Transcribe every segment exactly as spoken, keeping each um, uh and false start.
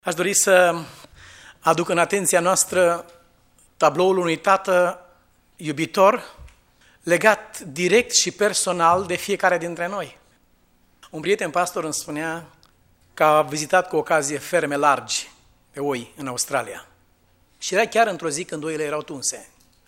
Aș dori să aduc în atenția noastră tabloul unui tată iubitor, legat direct și personal de fiecare dintre noi. Un prieten pastor îmi spunea că a vizitat cu ocazie ferme largi de oi în Australia. Și era chiar într-o zi când oile erau tunse.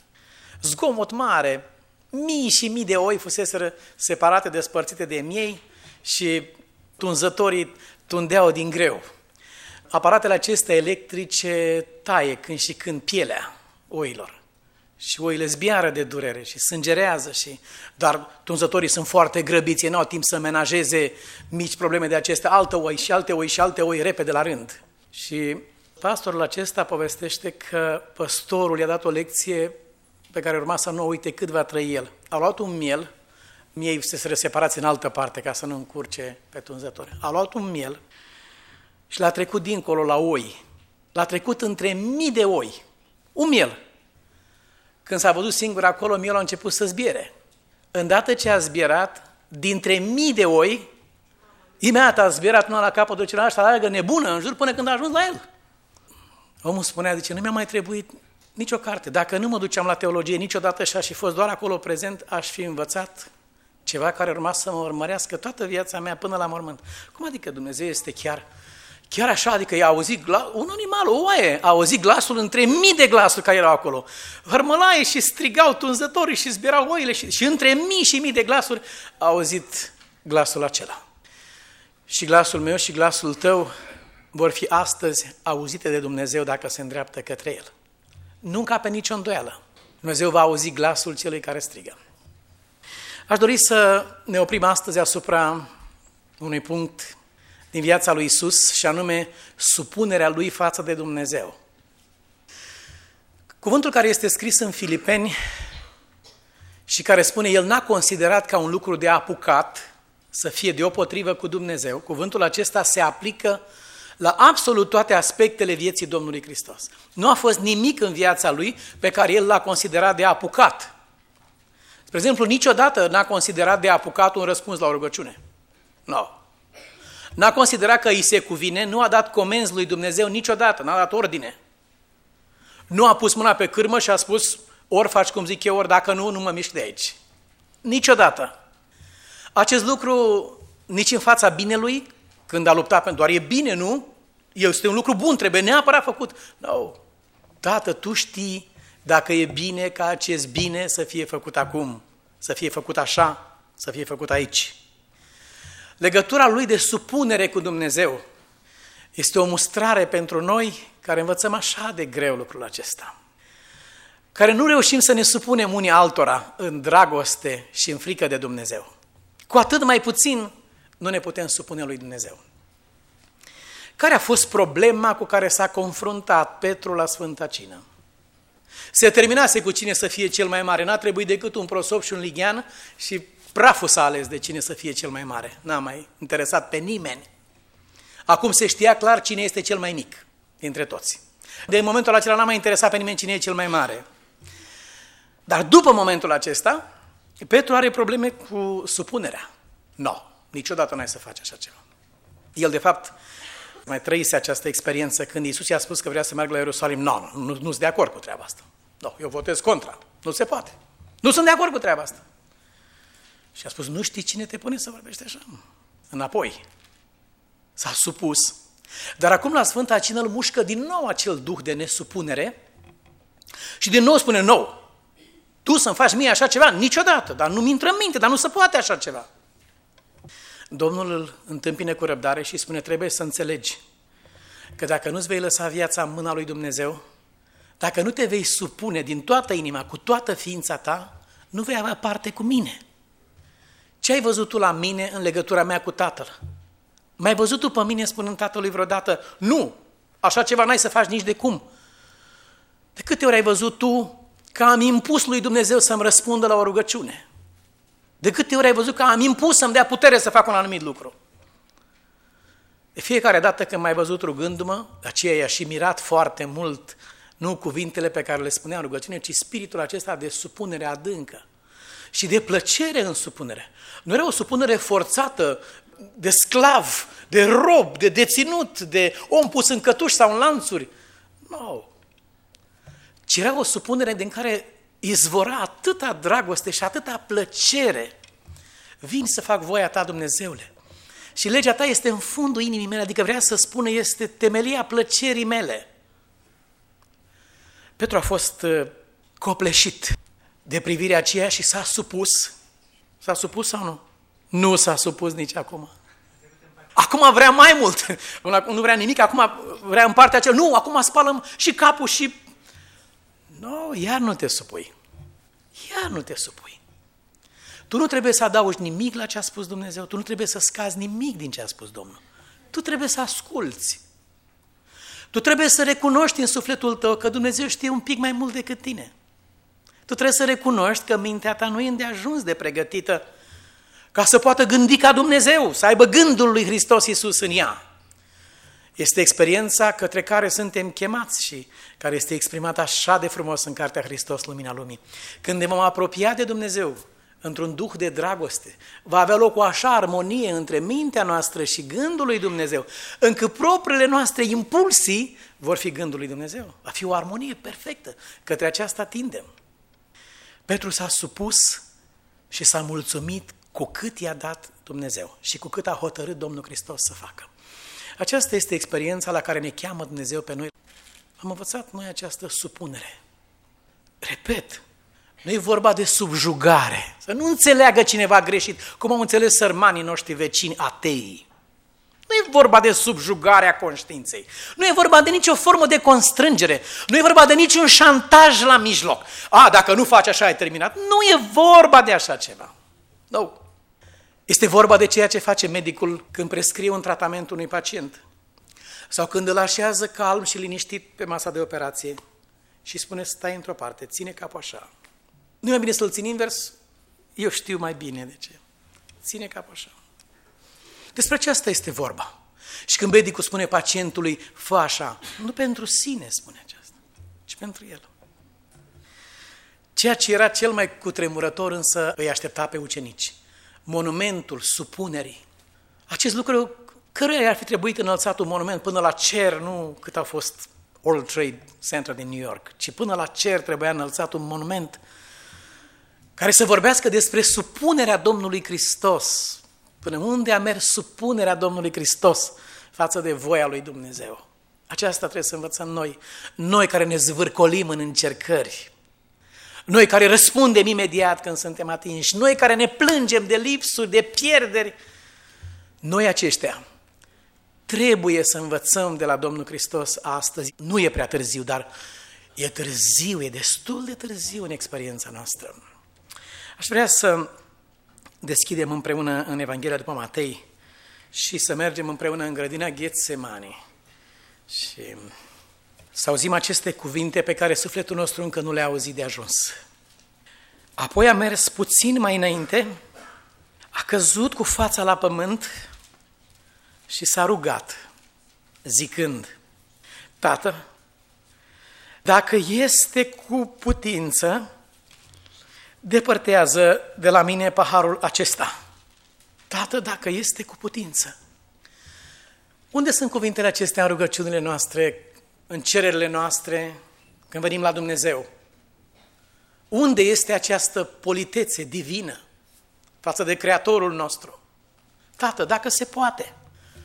Zgomot mare, mii și mii de oi fuseseră separate, despărțite de miei și tunzătorii tundeau din greu. Aparatele acestea electrice taie când și când pielea oilor. Și oile zbiară de durere și sângerează, și dar tunzătorii sunt foarte grăbiți, ei n-au timp să menajeze mici probleme de acestea, alte oi și alte oi și alte oi repede la rând. Și pastorul acesta povestește că păstorul i-a dat o lecție pe care urma să nu o uite cât va trăi el. A luat un miel, miei se separați în altă parte ca să nu încurce pe tunzători. A luat un miel și l-a trecut dincolo la oi. L-a trecut între mii de oi. Un miel. Când s-a văzut singur acolo, mielul a început să zbiere. Îndată ce a zbierat, dintre mii de oi, imediat a zbierat una la capătul celălalt și a alergă nebună în jur până când a ajuns la el. Omul spunea, zice, nu mi-a mai trebuit nicio carte. Dacă nu mă duceam la teologie niciodată și aș fi fost doar acolo prezent, aș fi învățat ceva care urma să mă urmărească toată viața mea până la mormânt. Cum adică Dumnezeu este chiar, chiar așa? Adică i-a auzit glas, un animal, o oaie, a auzit glasul între mii de glasuri care erau acolo. Hărmălaie și strigau tunzătorii și zbierau oile și, și între mii și mii de glasuri a auzit glasul acela. Și glasul meu și glasul tău vor fi astăzi auzite de Dumnezeu dacă se îndreaptă către El. Nu încape nicio îndoială. Dumnezeu va auzi glasul celui care strigă. Aș dori să ne oprim astăzi asupra unui punct din viața lui Iisus, și anume supunerea lui față de Dumnezeu. Cuvântul care este scris în Filipeni și care spune, el n-a considerat ca un lucru de apucat să fie deopotrivă cu Dumnezeu, cuvântul acesta se aplică la absolut toate aspectele vieții Domnului Hristos. Nu a fost nimic în viața lui pe care el l-a considerat de apucat. Spre exemplu, niciodată n-a considerat de apucat un răspuns la o rugăciune. Nu. No. N-a considerat că îi se cuvine, nu a dat comenzi lui Dumnezeu niciodată, n-a dat ordine. Nu a pus mâna pe cârmă și a spus, ori faci cum zic eu, ori dacă nu, nu mă mișc de aici. Niciodată. Acest lucru nici în fața binelui, când a luptat pentru doar e bine, nu? Este un lucru bun, trebuie neapărat făcut. Nu. No. Tată, tu știi dacă e bine ca acest bine să fie făcut acum, să fie făcut așa, să fie făcut aici. Legătura lui de supunere cu Dumnezeu este o mustrare pentru noi care învățăm așa de greu lucrul acesta, care nu reușim să ne supunem unii altora în dragoste și în frică de Dumnezeu. Cu atât mai puțin nu ne putem supune lui Dumnezeu. Care a fost problema cu care s-a confruntat Petru la Sfânta Cină? Se terminase cu cine să fie cel mai mare, n-a trebuit decât un prosop și un lighean și praful s-a ales de cine să fie cel mai mare. N-a mai interesat pe nimeni. Acum se știa clar cine este cel mai mic dintre toți. De în momentul acela n-a mai interesat pe nimeni cine e cel mai mare. Dar după momentul acesta, Petru are probleme cu supunerea. Nu, no, niciodată n-ai să faci așa ceva. El, de fapt, mai trăise această experiență când Iisus i-a spus că vrea să meargă la Ierusalim. No, nu, nu, nu sunt de acord cu treaba asta. No, eu votez contra. Nu se poate. Nu sunt de acord cu treaba asta. Și a spus, nu știi cine te pune să vorbești așa? Înapoi. S-a supus. Dar acum la Sfânta Cină îl mușcă din nou acel duh de nesupunere și din nou spune, nou, tu să-mi faci mie așa ceva? Niciodată, dar nu-mi intră în minte, dar nu se poate așa ceva. Domnul îl întâmpine cu răbdare și spune, trebuie să înțelegi că dacă nu-ți vei lăsa viața în mâna lui Dumnezeu, dacă nu te vei supune din toată inima, cu toată ființa ta, nu vei avea parte cu mine. Ce ai văzut tu la mine în legătura mea cu Tatăl? M-ai văzut tu pe mine spunând Tatălui vreodată, nu, așa ceva n-ai să faci nici de cum. De câte ori ai văzut tu că am impus lui Dumnezeu să-mi răspundă la o rugăciune? De câte ori ai văzut că am impus să-mi dea putere să fac un anumit lucru? De fiecare dată când m-ai văzut rugându-mă, aceea i-a și mirat foarte mult, nu cuvintele pe care le spunea în rugăciune, ci spiritul acesta de supunere adâncă și de plăcere în supunere. Nu era o supunere forțată, de sclav, de rob, de deținut, de om pus în cătuși sau în lanțuri. Nu. No. Ci era o supunere din care izvora atâta dragoste și atâta plăcere. Vin să fac voia ta, Dumnezeule. Și legea ta este în fundul inimii mele, adică vrea să spună, este temelia plăcerii mele. Petru a fost copleșit de privirea aceea și s-a supus. S-a supus sau nu? Nu s-a supus nici acum. Acum vrea mai mult. Nu vrea nimic, acum vrea în partea aceea. Nu, acum spală și capul și... Nu, iar nu te supui. Iar nu te supui. Tu nu trebuie să adaugi nimic la ce a spus Dumnezeu, tu nu trebuie să scazi nimic din ce a spus Domnul. Tu trebuie să asculți. Tu trebuie să recunoști în sufletul tău că Dumnezeu știe un pic mai mult decât tine. Tu trebuie să recunoști că mintea ta nu e îndeajuns de pregătită ca să poată gândi ca Dumnezeu, să aibă gândul lui Hristos Iisus în ea. Este experiența către care suntem chemați și care este exprimată așa de frumos în Cartea Hristos, Lumina Lumii. Când ne vom apropia de Dumnezeu într-un duh de dragoste, va avea loc o așa armonie între mintea noastră și gândul lui Dumnezeu, încât propriile noastre impulsii vor fi gândul lui Dumnezeu. Va fi o armonie perfectă, către aceasta tindem. Petru s-a supus și s-a mulțumit cu cât i-a dat Dumnezeu și cu cât a hotărât Domnul Hristos să facă. Aceasta este experiența la care ne cheamă Dumnezeu pe noi. Am învățat noi această supunere. Repet, nu e vorba de subjugare. Să nu înțeleagă cineva greșit, cum au înțeles sărmanii noștri vecini atei. Nu e vorba de subjugarea conștiinței. Nu e vorba de nicio formă de constrângere. Nu e vorba de niciun șantaj la mijloc. A, dacă nu faci așa, ai terminat. Nu e vorba de așa ceva. Nu. Este vorba de ceea ce face medicul când prescrie un tratament unui pacient. Sau când îl așează calm și liniștit pe masa de operație și spune, stai într-o parte, ține capul așa. Nu e mai bine să-l țin invers? Eu știu mai bine de ce. Ține capul așa. Despre aceasta este vorba. Și când medicul spune pacientului, fă așa, nu pentru sine spune aceasta, ci pentru el. Ceea ce era cel mai cutremurător însă îi aștepta pe ucenici. Monumentul supunerii. Acest lucru, căruia ar fi trebuit înălțat un monument până la cer, nu cât a fost World Trade Center din New York, ci până la cer trebuia înălțat un monument care să vorbească despre supunerea Domnului Hristos. Până unde a mers supunerea Domnului Hristos față de voia lui Dumnezeu. Aceasta trebuie să învățăm noi, noi care ne zvârcolim în încercări, noi care răspundem imediat când suntem atinși, noi care ne plângem de lipsuri, de pierderi, noi aceștia trebuie să învățăm de la Domnul Hristos astăzi. Nu e prea târziu, dar e târziu, e destul de târziu în experiența noastră. Aș vrea să deschidem împreună în Evanghelia după Matei și să mergem împreună în grădina Ghetsemani și să auzim aceste cuvinte pe care sufletul nostru încă nu le-a auzit de ajuns. Apoi a mers puțin mai înainte, a căzut cu fața la pământ și s-a rugat, zicând, Tată, dacă este cu putință, depărtează de la mine paharul acesta. Tată, dacă este cu putință. Unde sunt cuvintele acestea în rugăciunile noastre, în cererile noastre, când venim la Dumnezeu? Unde este această politețe divină față de Creatorul nostru? Tată, dacă se poate.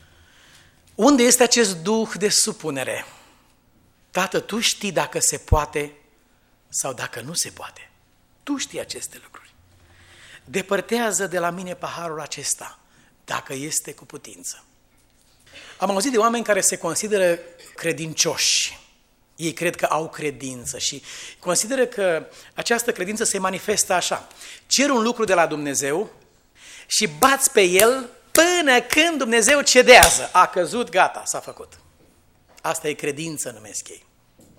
Unde este acest duh de supunere? Tată, Tu știi dacă se poate sau dacă nu se poate. Tu știi aceste lucruri. Depărtează de la mine paharul acesta, dacă este cu putință. Am auzit de oameni care se consideră credincioși. Ei cred că au credință și consideră că această credință se manifestă așa. Cer un lucru de la Dumnezeu și bați pe el până când Dumnezeu cedează. A căzut, gata, s-a făcut. Asta e credință, numesc ei.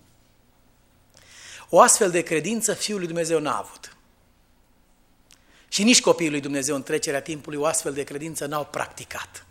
O astfel de credință Fiul lui Dumnezeu n-a avut. Și nici copiii lui Dumnezeu în trecerea timpului o astfel de credință n-au practicat.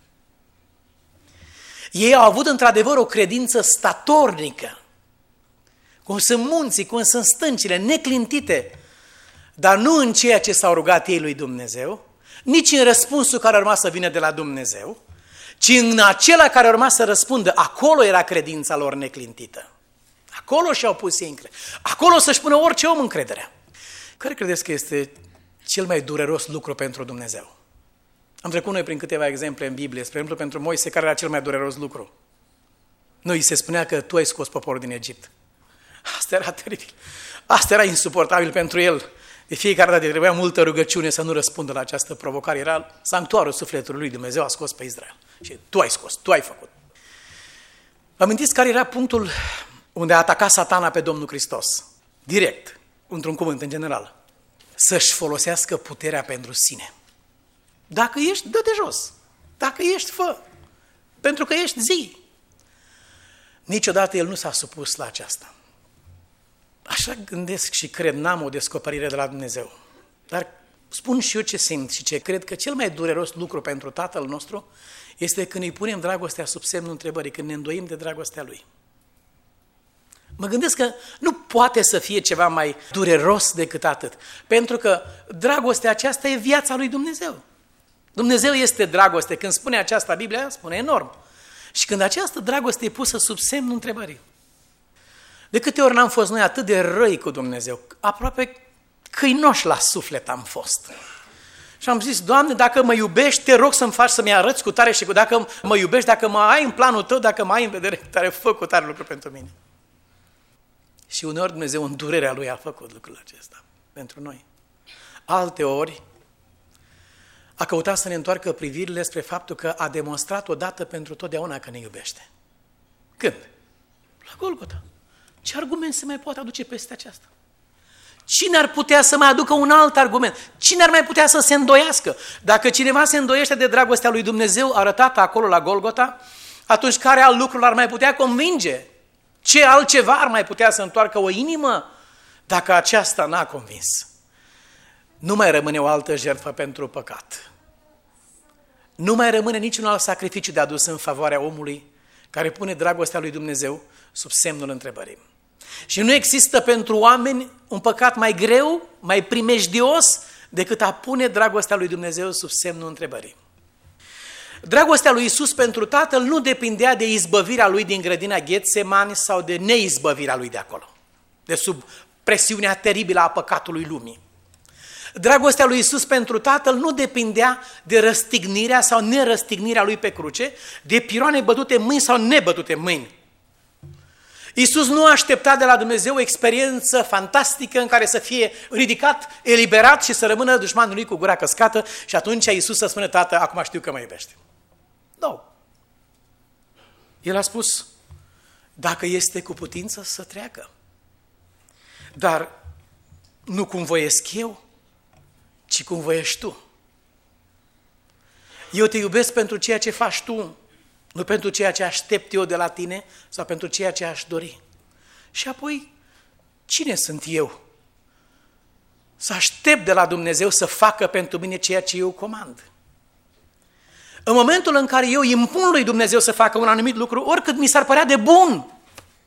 Ei au avut într-adevăr o credință statornică, cum sunt munții, cum sunt stâncile, neclintite, dar nu în ceea ce s-au rugat ei lui Dumnezeu, nici în răspunsul care urma să vină de la Dumnezeu, ci în acela care urma să răspundă. Acolo era credința lor neclintită. Acolo și-au pus ei încredere. Acolo să-și pună orice om încrederea. Care credeți că este cel mai dureros lucru pentru Dumnezeu? Am trecut noi prin câteva exemple în Biblie. Spre exemplu, pentru Moise, care era cel mai dureros lucru? Nu, îi se spunea că tu ai scos poporul din Egipt. Asta era teribil. Asta era insuportabil pentru el. De fiecare dată trebuia multă rugăciune să nu răspundă la această provocare. Era sanctuarul sufletului lui. Dumnezeu a scos pe Israel. Și tu ai scos, tu ai făcut. Vă amintiți care era punctul unde a atacat Satana pe Domnul Hristos? Direct, într-un cuvânt în general. Să-și folosească puterea pentru sine. Dacă ești, dă de jos. Dacă ești, fă. Pentru că ești, zi. Niciodată el nu s-a supus la aceasta. Așa gândesc și cred, n-am o descoperire de la Dumnezeu. Dar spun și eu ce simt și ce cred, că cel mai dureros lucru pentru Tatăl nostru este când îi punem dragostea sub semnul întrebării, când ne îndoim de dragostea Lui. Mă gândesc că nu poate să fie ceva mai dureros decât atât. Pentru că dragostea aceasta e viața lui Dumnezeu. Dumnezeu este dragoste. Când spune aceasta Biblia, spune enorm. Și când această dragoste e pusă sub semnul întrebării. De câte ori n-am fost noi atât de răi cu Dumnezeu, aproape câinoși la suflet am fost. Și am zis, Doamne, dacă mă iubești, te rog să-mi faci să-mi arăți cu tare și cu dacă mă iubești, dacă mă ai în planul tău, dacă mă ai în vedere cu tare, fă cu tare lucru pentru mine. Și uneori Dumnezeu în durerea Lui a făcut lucrul acesta pentru noi. Alte ori a căutat să ne întoarcă privirile spre faptul că a demonstrat odată pentru totdeauna că ne iubește. Când? La Golgota. Ce argument se mai poate aduce peste aceasta? Cine ar putea să mai aducă un alt argument? Cine ar mai putea să se îndoiască? Dacă cineva se îndoiește de dragostea lui Dumnezeu arătată acolo la Golgota, atunci care alt lucru l-ar mai putea convinge? Ce altceva ar mai putea să întoarcă o inimă dacă aceasta n-a convins? Nu mai rămâne o altă jertfă pentru păcat. Nu mai rămâne niciun alt sacrificiu de adus în favoarea omului care pune dragostea lui Dumnezeu sub semnul întrebării. Și nu există pentru oameni un păcat mai greu, mai primejdios, decât a pune dragostea lui Dumnezeu sub semnul întrebării. Dragostea lui Iisus pentru Tatăl nu depindea de izbăvirea lui din grădina Ghetsemani sau de neizbăvirea lui de acolo, de sub presiunea teribilă a păcatului lumii. Dragostea lui Iisus pentru Tatăl nu depindea de răstignirea sau nerăstignirea lui pe cruce, de piroane bătute în mâini sau nebătute în mâini. Iisus nu aștepta de la Dumnezeu o experiență fantastică în care să fie ridicat, eliberat și să rămână dușmanul lui cu gura căscată și atunci Iisus să spună, Tată, acum știu că mă iubește. Nu. El a spus, dacă este cu putință să treacă. Dar nu cum voiesc eu, ci cum voiești tu. Eu te iubesc pentru ceea ce faci tu, nu pentru ceea ce aștept eu de la tine sau pentru ceea ce aș dori. Și apoi, cine sunt eu? Să aștept de la Dumnezeu să facă pentru mine ceea ce eu comand. În momentul în care eu impun lui Dumnezeu să facă un anumit lucru, oricât mi s-ar părea de bun.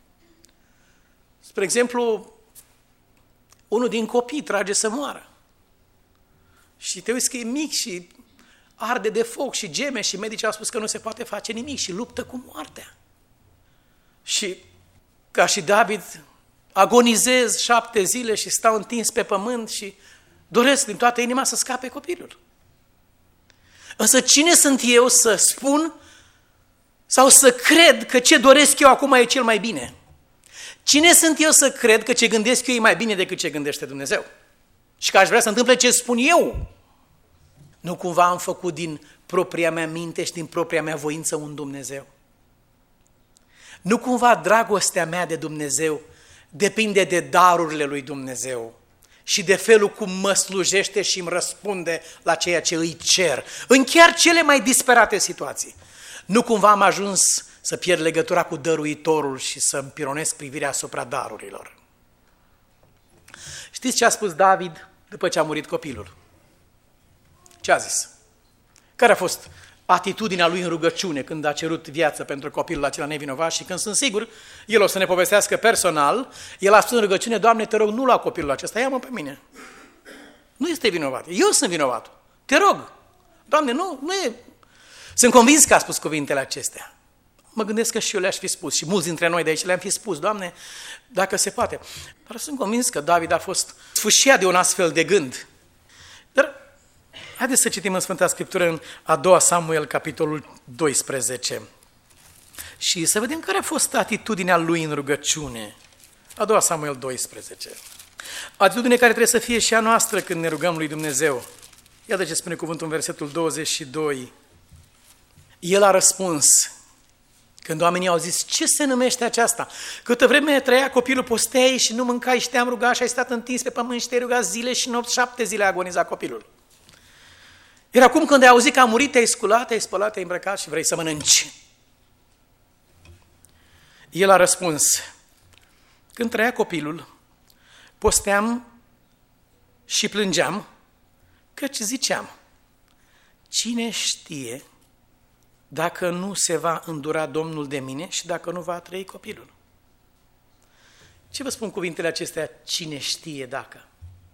Spre exemplu, unul din copii trage să moară. Și te uiți că e mic și arde de foc și geme și medicii au spus că nu se poate face nimic și luptă cu moartea. Și ca și David agonizez șapte zile și stau întins pe pământ și doresc din toată inima să scape copilul. Însă cine sunt eu să spun sau să cred că ce doresc eu acum e cel mai bine? Cine sunt eu să cred că ce gândesc eu e mai bine decât ce gândește Dumnezeu? Și că aș vrea să întâmple ce spun eu? Nu cumva am făcut din propria mea minte și din propria mea voință un Dumnezeu? Nu cumva dragostea mea de Dumnezeu depinde de darurile lui Dumnezeu și de felul cum mă slujește și îmi răspunde la ceea ce îi cer, în chiar cele mai disperate situații? Nu cumva am ajuns să pierd legătura cu dăruitorul și să îmi pironesc privirea asupra darurilor? Știți ce a spus David după ce a murit copilul? Ce a zis? Care a fost atitudinea lui în rugăciune când a cerut viață pentru copilul acela nevinovat și când sunt sigur, el o să ne povestească personal, el a spus în rugăciune, Doamne, te rog, nu lua copilul acesta, ia-mă pe mine. Nu este vinovat, eu sunt vinovat. Te rog, Doamne, nu, nu e... Sunt convins că a spus cuvintele acestea. Mă gândesc că și eu le-aș fi spus și mulți dintre noi de aici le-am fi spus, Doamne, dacă se poate. Dar sunt convins că David a fost sfâșiat de un astfel de gând. Dar haideți să citim în Sfânta Scriptură în a doua Samuel, capitolul doisprezece. Și să vedem care a fost atitudinea lui în rugăciune. A doua Samuel doisprezece. Atitudine care trebuie să fie și a noastră când ne rugăm lui Dumnezeu. Iată ce spune cuvântul în versetul douăzeci și doi. El a răspuns, când oamenii au zis, ce se numește aceasta? Câtă vreme trăia copilul, posteai și nu mâncai și te-am rugat și ai stat întins pe pământ și te-ai rugat zile și nopți, șapte zile a agonizat copilul. Iar acum când ai auzit că a murit, te-ai sculat, te-ai spălat, te-ai îmbrăcat și vrei să mănânci. El a răspuns, când trăia copilul, posteam și plângeam, căci ziceam, cine știe dacă nu se va îndura Domnul de mine și dacă nu va trăi copilul. Ce vă spun cuvintele acestea, cine știe dacă?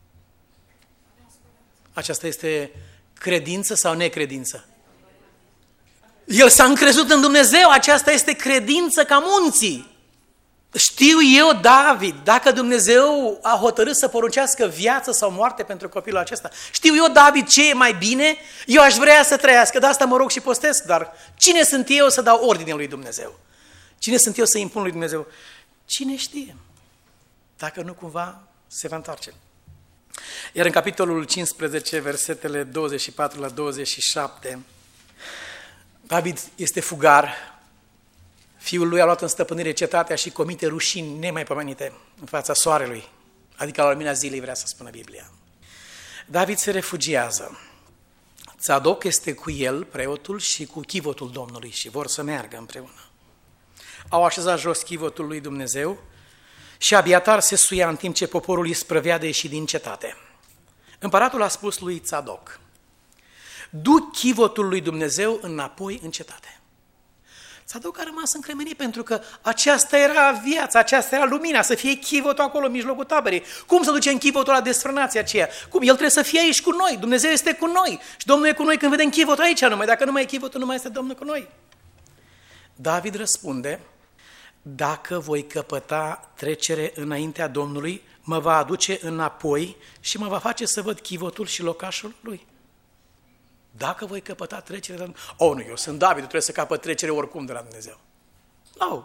Aceasta este credință sau necredință? El s-a încrezut în Dumnezeu, aceasta este credință ca munții. Știu eu, David, dacă Dumnezeu a hotărât să poruncească viață sau moarte pentru copilul acesta. Știu eu, David, ce e mai bine? Eu aș vrea să trăiască, de asta mă rog și postesc, dar cine sunt eu să dau ordine lui Dumnezeu? Cine sunt eu să impun lui Dumnezeu? Cine știe? Dacă nu cumva se va întoarce. Iar în capitolul cincisprezece, versetele douăzeci și patru la douăzeci și șapte, David este fugar. Fiul lui a luat în stăpânire cetatea și comite rușini nemaipomenite în fața soarelui, adică la lumina zilei, vrea să spună Biblia. David se refugiază. Tzadok este cu el, preotul, și cu chivotul Domnului și vor să meargă împreună. Au așezat jos chivotul lui Dumnezeu și Abiatar se suia în timp ce poporul îi sprăvea de ieși din cetate. Împăratul a spus lui Tzadok, du chivotul lui Dumnezeu înapoi în cetate. Tzadok a rămas încremenit pentru că aceasta era viața, aceasta era lumina, să fie chivotul acolo în mijlocul taberei. Cum să ducem chivotul la desfrânația aceea? Cum? El trebuie să fie aici cu noi, Dumnezeu este cu noi și Domnul e cu noi când vedem chivotul aici numai. Dacă nu mai e chivotul, nu mai este Domnul cu noi. David răspunde, dacă voi căpăta trecere înaintea Domnului, mă va aduce înapoi și mă va face să văd chivotul și locașul lui. Dacă voi căpăta trecere de la Dumnezeu. Oh, nu, eu sunt David, trebuie să capăt trecere oricum de la Dumnezeu. Nu.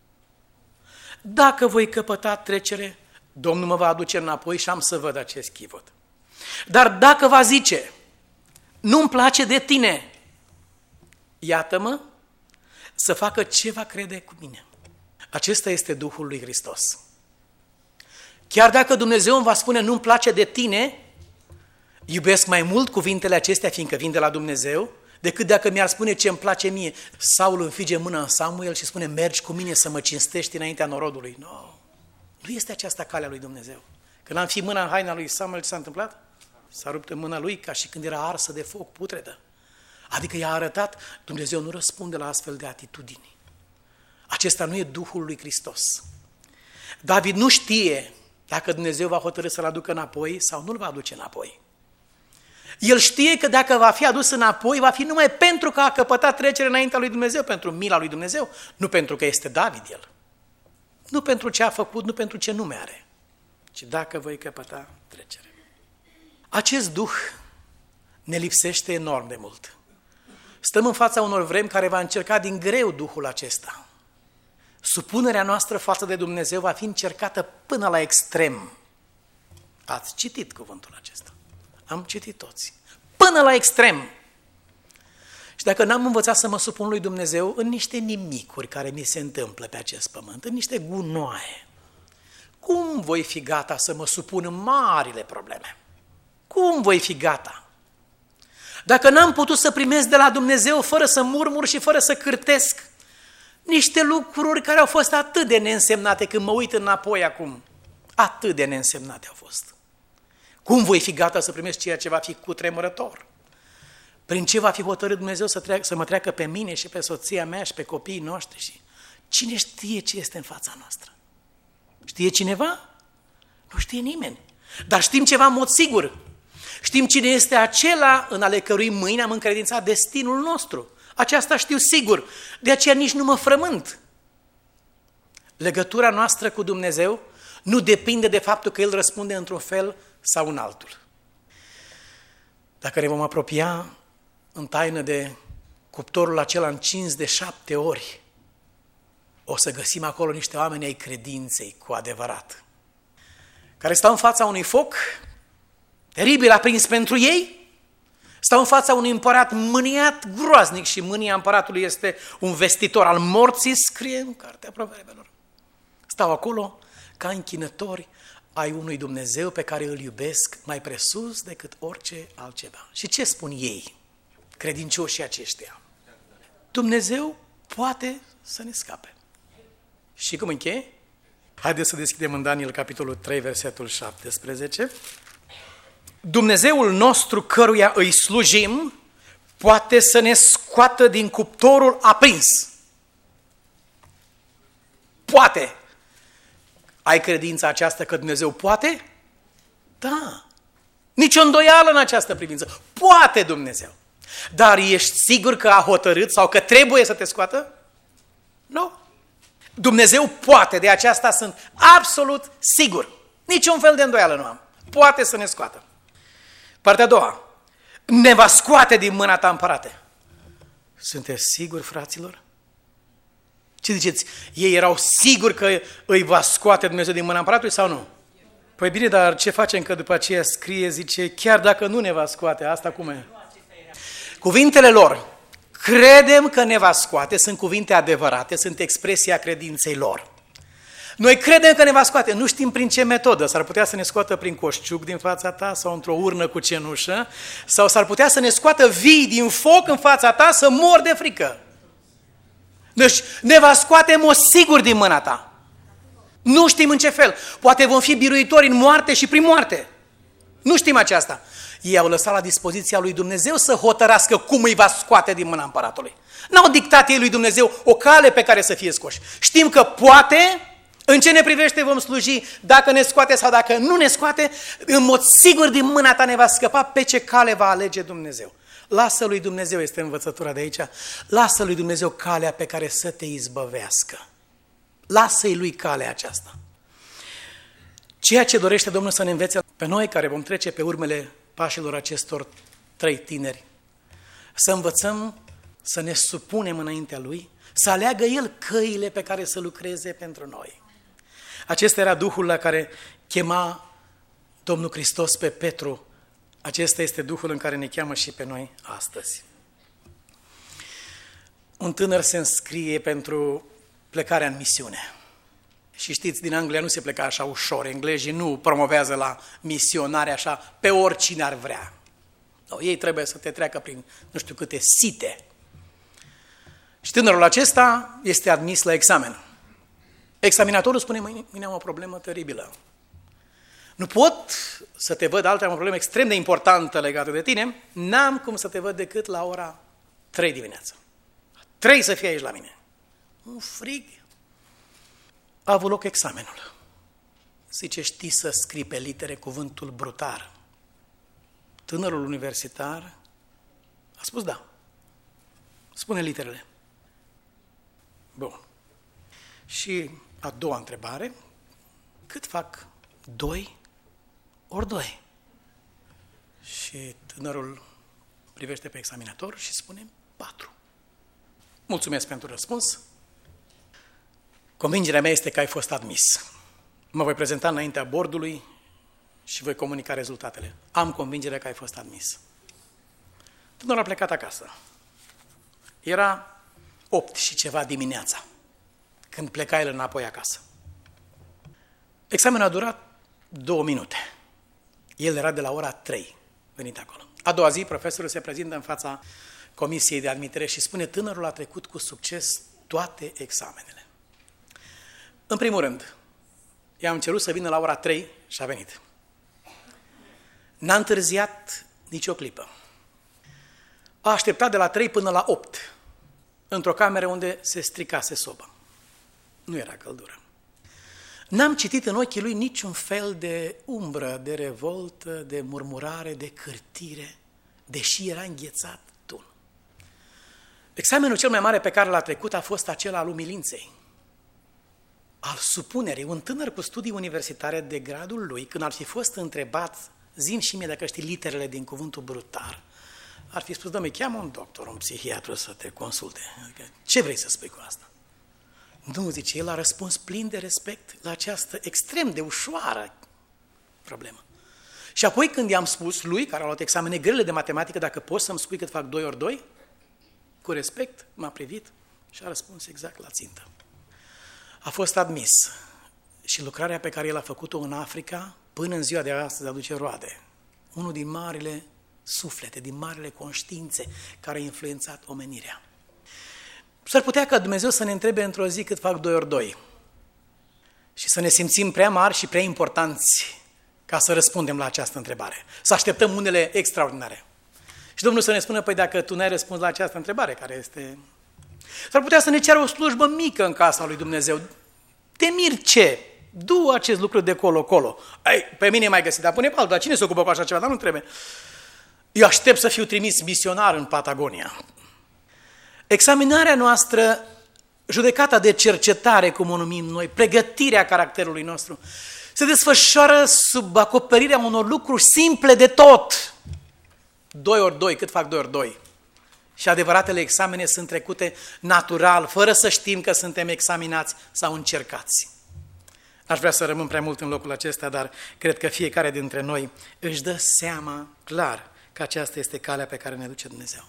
Dacă voi căpăta trecere, Domnul mă va aduce înapoi și am să văd acest chivot. Dar dacă va zice, nu-mi place de tine, iată-mă să facă ce va crede cu mine. Acesta este Duhul lui Hristos. Chiar dacă Dumnezeu îmi va spune, nu-mi place de tine, iubesc mai mult cuvintele acestea, fiindcă vin de la Dumnezeu, decât dacă mi-ar spune ce îmi place mie. Saul înfige mâna în Samuel și spune, mergi cu mine să mă cinstești înaintea norodului. Nu, no. Nu este aceasta calea lui Dumnezeu. Când am fi mâna în haina lui Samuel, ce s-a întâmplat? S-a rupt în mâna lui ca și când era arsă de foc, putredă. Adică i-a arătat, Dumnezeu nu răspunde la astfel de atitudini. Acesta nu e Duhul lui Hristos. David nu știe dacă Dumnezeu va hotărî să-l aducă înapoi sau nu-l va aduce înapoi. El știe că dacă va fi adus înapoi, va fi numai pentru că a căpătat trecere înaintea lui Dumnezeu, pentru mila lui Dumnezeu, nu pentru că este David el. Nu pentru ce a făcut, nu pentru ce nume are, ci dacă voi căpăta trecere. Acest Duh ne lipsește enorm de mult. Stăm în fața unor vremi care va încerca din greu Duhul acesta. Supunerea noastră față de Dumnezeu va fi încercată până la extrem. Ați citit cuvântul acesta. Am citit toți. Până la extrem. Și dacă n-am învățat să mă supun lui Dumnezeu în niște nimicuri care mi se întâmplă pe acest pământ, în niște gunoaie, cum voi fi gata să mă supun în marile probleme? Cum voi fi gata? Dacă n-am putut să primesc de la Dumnezeu fără să murmur și fără să cârtesc niște lucruri care au fost atât de neînsemnate când mă uit înapoi acum, atât de neînsemnate au fost. Cum voi fi gata să primesc ceea ce va fi cutremurător? Prin ce va fi hotărât Dumnezeu să, treacă, să mă treacă pe mine și pe soția mea și pe copiii noștri? Și cine știe ce este în fața noastră? Știe cineva? Nu știe nimeni. Dar știm ceva în mod sigur. Știm cine este acela în ale cărui mâini am încredințat destinul nostru. Aceasta știu sigur, de aceea nici nu mă frământ. Legătura noastră cu Dumnezeu nu depinde de faptul că El răspunde într-un fel sau în altul. Dacă ne vom apropia în taină de cuptorul acela încins de șapte ori, o să găsim acolo niște oameni ai credinței cu adevărat, care stau în fața unui foc teribil aprins pentru ei, stau în fața unui împărat mâniat groaznic și mânia împăratului este un vestitor al morții, scrie în Cartea Proverbelor. Stau acolo ca închinători ai unui Dumnezeu pe care îl iubesc mai presus decât orice altceva. Și ce spun ei, credincioșii aceștia? Dumnezeu poate să ne scape. Și cum încheie? Haideți să deschidem în Daniel, capitolul trei, versetul șaptesprezece. Dumnezeul nostru căruia îi slujim poate să ne scoată din cuptorul aprins. Poate. Ai credința aceasta că Dumnezeu poate? Da. Nici o îndoială în această privință. Poate Dumnezeu. Dar ești sigur că a hotărât sau că trebuie să te scoată? Nu. Dumnezeu poate, de aceasta sunt absolut sigur. Niciun fel de îndoială nu am. Poate să ne scoată. Partea a doua. Ne va scoate din mâna ta, împărate. Sunteți siguri, fraților? Ce ziceți? Ei erau siguri că îi va scoate Dumnezeu din mâna împăratului sau nu? Păi bine, dar ce facem că după aceea scrie, zice, chiar dacă nu ne va scoate, asta cum e? Cuvintele lor, credem că ne va scoate, sunt cuvinte adevărate, sunt expresia credinței lor. Noi credem că ne va scoate, nu știm prin ce metodă, s-ar putea să ne scoată prin coșciuc din fața ta sau într-o urnă cu cenușă, sau s-ar putea să ne scoată vii din foc în fața ta să mor de frică. Deci ne va scoate în mod sigur din mâna ta. Nu știm în ce fel. Poate vom fi biruitori în moarte și prin moarte. Nu știm aceasta. Ei au lăsat la dispoziția lui Dumnezeu să hotărască cum îi va scoate din mâna împăratului. N-au dictat ei lui Dumnezeu o cale pe care să fie scoși. Știm că poate, în ce ne privește vom sluji, dacă ne scoate sau dacă nu ne scoate, în mod sigur din mâna ta ne va scăpa pe ce cale va alege Dumnezeu. Lasă lui Dumnezeu, este învățătura de aici, lasă lui Dumnezeu calea pe care să te izbăvească. Lasă-i lui calea aceasta. Ceea ce dorește Domnul să ne învețe pe noi care vom trece pe urmele pașilor acestor trei tineri, să învățăm să ne supunem înaintea Lui, să aleagă El căile pe care să lucreze pentru noi. Acesta era Duhul la care chema Domnul Hristos pe Petru. Acesta este Duhul în care ne cheamă și pe noi astăzi. Un tânăr se înscrie pentru plecarea în misiune. Și știți, din Anglia nu se pleca așa ușor, englezii nu promovează la misionare așa pe oricine ar vrea. No, ei trebuie să te treacă prin nu știu câte site. Și tânărul acesta este admis la examen. Examinatorul spune, mâine am o problemă teribilă. Nu pot să te văd, altă am o problemă extrem de importantă legată de tine, n-am cum să te văd decât la ora trei dimineața. trei să fii aici la mine. Un frig. A avut loc examenul. Zice, știi să scrii pe litere cuvântul brutar. Tânărul universitar a spus da. Spune literele. Bun. Și a doua întrebare, cât fac doi ori doi? Și tânărul privește pe examinator și spune patru. Mulțumesc pentru răspuns. Convingerea mea este că ai fost admis. Mă voi prezenta înaintea bordului și voi comunica rezultatele. Am convingerea că ai fost admis. Tânărul a plecat acasă. Era opt și ceva dimineața, când pleca el înapoi acasă. Examenul a durat două minute. El era de la ora trei venit acolo. A doua zi, profesorul se prezintă în fața comisiei de admitere și spune, tânărul a trecut cu succes toate examenele. În primul rând, i-am cerut să vină la ora trei și a venit. N-a întârziat nicio clipă. A așteptat de la trei până la opt, într-o cameră unde se stricase soba. Nu era căldură. N-am citit în ochii lui niciun fel de umbră, de revoltă, de murmurare, de cârtire, deși era înghețat tun. Examenul cel mai mare pe care l-a trecut a fost acela al umilinței, al supunerii. Un tânăr cu studii universitare de gradul lui, când ar fi fost întrebat, zi-mi și mie dacă știi literele din cuvântul brutar, ar fi spus, dom'le, cheamă un doctor, un psihiatru să te consulte. Adică, ce vrei să spui cu asta? Nu, zice, el a răspuns plin de respect la această extrem de ușoară problemă. Și apoi când i-am spus lui, care a luat examene grele de matematică, dacă poți să-mi spui cât fac doi ori doi, cu respect m-a privit și a răspuns exact la țintă. A fost admis și lucrarea pe care el a făcut-o în Africa, până în ziua de astăzi aduce roade. Unul din marile suflete, din marile conștiințe care a influențat omenirea. S-ar putea ca Dumnezeu să ne întrebe într-o zi cât fac doi ori doi și să ne simțim prea mari și prea importanți ca să răspundem la această întrebare. Să așteptăm unele extraordinare. Și Domnul să ne spună, păi dacă tu n-ai răspuns la această întrebare, care este... S-ar putea să ne ceară o slujbă mică în casa lui Dumnezeu. Te miri ce? Du acest lucru de colo-colo. Ei, pe mine m-ai găsit, dar pune pe altul, dar cine se ocupă cu așa ceva? Dar nu trebuie. Eu aștept să fiu trimis misionar în Patagonia. Examinarea noastră, judecata de cercetare, cum o numim noi, pregătirea caracterului nostru, se desfășoară sub acoperirea unor lucruri simple de tot. Doi ori doi, cât fac doi ori doi? Și adevăratele examene sunt trecute natural, fără să știm că suntem examinați sau încercați. Aș vrea să rămân prea mult în locul acesta, dar cred că fiecare dintre noi își dă seama clar că aceasta este calea pe care ne duce Dumnezeu.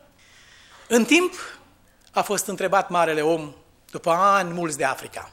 În timp a fost întrebat marele om, după ani mulți de Africa,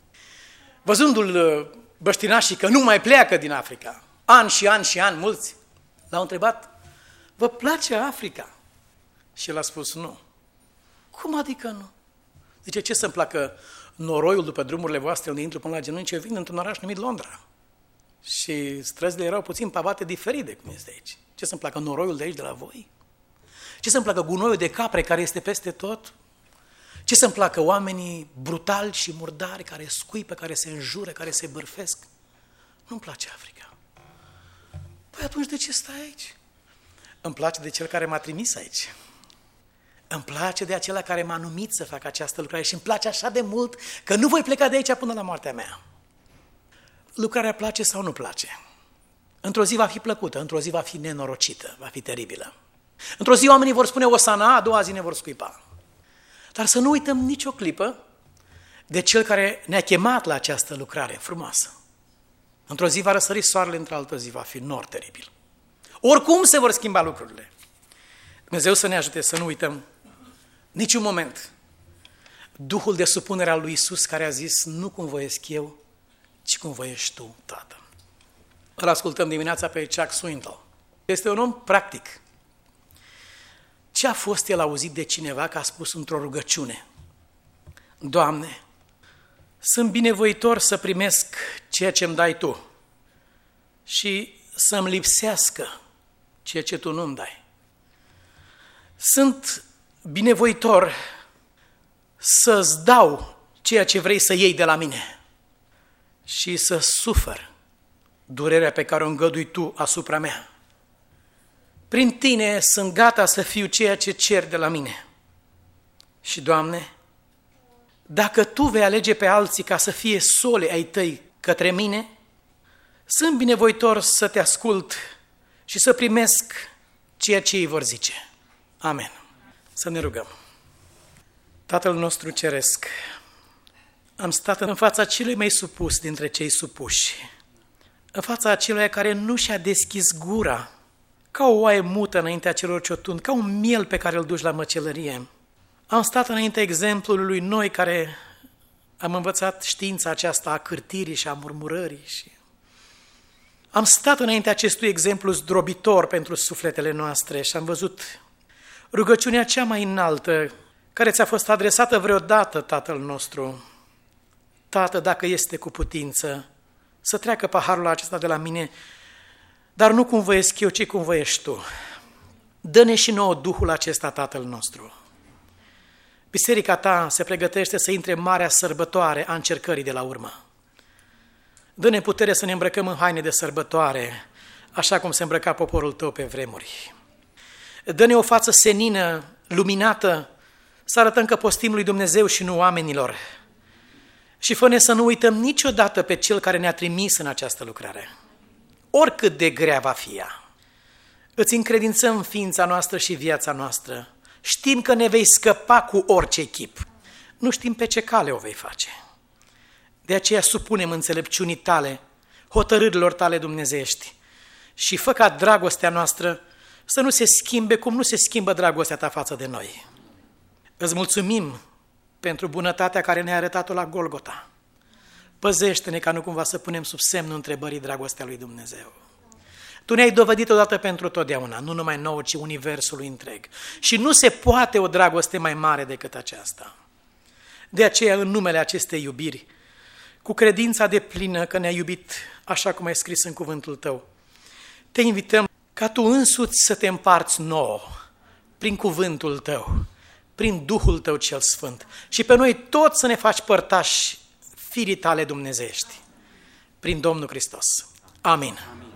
văzându-l băștinașii că nu mai pleacă din Africa, ani și ani și ani mulți, l-au întrebat, vă place Africa? Și el a spus, nu. Cum adică nu? Zice, ce să-mi placă noroiul după drumurile voastre unde intru până la genunchi, eu vin într-un oraș numit Londra. Și străzile erau puțin pavate diferit de cum este aici. Ce să-mi placă noroiul de aici, de la voi? Ce să-mi placă gunoiul de capre care este peste tot? Ce să-mi placă oamenii brutali și murdari care scuipă, care se înjură, care se bârfesc? Nu-mi place Africa. Păi atunci de ce stai aici? Îmi place de cel care m-a trimis aici. Îmi place de acela care m-a numit să fac această lucrare și îmi place așa de mult că nu voi pleca de aici până la moartea mea. Lucrarea place sau nu place? Într-o zi va fi plăcută, într-o zi va fi nenorocită, va fi teribilă. Într-o zi oamenii vor spune Osana, a doua zi ne vor scuipa. Dar să nu uităm nicio clipă de cel care ne-a chemat la această lucrare frumoasă. Într-o zi va răsări soarele, într-altă zi va fi nor teribil. Oricum se vor schimba lucrurile. Dumnezeu să ne ajute să nu uităm niciun moment Duhul de supunere al lui Iisus care a zis, nu cum voiesc eu, ci cum voiești tu, Tată. Îl ascultăm dimineața pe Chuck Swindoll. Este un om practic. Ce a fost el auzit de cineva că a spus într-o rugăciune? Doamne, sunt binevoitor să primesc ceea ce îmi dai Tu și să-mi lipsească ceea ce Tu nu-mi dai. Sunt binevoitor să-ți dau ceea ce vrei să iei de la mine și să sufăr durerea pe care o îngădui Tu asupra mea. Prin Tine sunt gata să fiu ceea ce cer de la mine. Și, Doamne, dacă Tu vei alege pe alții ca să fie sole ai Tăi către mine, sunt binevoitor să Te ascult și să primesc ceea ce ei vor zice. Amen. Să ne rugăm. Tatăl nostru ceresc, am stat în fața celui mai supus dintre cei supuși, în fața acelui care nu și-a deschis gura, ca o oaie mută înaintea celor ce o tund, ca un miel pe care îl duci la măcelărie. Am stat înaintea exemplului lui noi care am învățat știința aceasta a cârtirii și a murmurării. Și am stat înaintea acestui exemplu zdrobitor pentru sufletele noastre și am văzut rugăciunea cea mai înaltă care ți-a fost adresată vreodată, Tatăl nostru. Tată, dacă este cu putință, să treacă paharul acesta de la mine, dar nu cum voiesc eu, ci cum voiești Tu. Dă-ne și nouă Duhul acesta, Tatăl nostru. Biserica Ta se pregătește să intre în marea sărbătoare a încercării de la urmă. Dă-ne putere să ne îmbrăcăm în haine de sărbătoare, așa cum se îmbrăca poporul tău pe vremuri. Dă-ne o față senină, luminată, să arătăm că postim lui Dumnezeu și nu oamenilor. Și fă-ne să nu uităm niciodată pe Cel care ne-a trimis în această lucrare, oricât de grea va fi ea. Îți încredințăm ființa noastră și viața noastră. Știm că ne vei scăpa cu orice chip. Nu știm pe ce cale o vei face. De aceea supunem înțelepciunii tale, hotărârilor tale dumnezeiești și fă ca dragostea noastră să nu se schimbe cum nu se schimbă dragostea ta față de noi. Îți mulțumim pentru bunătatea care ne-a arătat-o la Golgota. Păzește-ne ca nu cumva să punem sub semnul întrebării dragostea lui Dumnezeu. Tu ne-ai dovedit odată pentru totdeauna, nu numai nouă, ci universului întreg. Și nu se poate o dragoste mai mare decât aceasta. De aceea, în numele acestei iubiri, cu credința deplină că ne-ai iubit așa cum ai scris în cuvântul tău, te invităm ca tu însuți să te împarți nouă prin cuvântul tău, prin Duhul tău cel Sfânt și pe noi toți să ne faci părtași firii tale dumnezeiești, prin Domnul Hristos. Amin. Amin.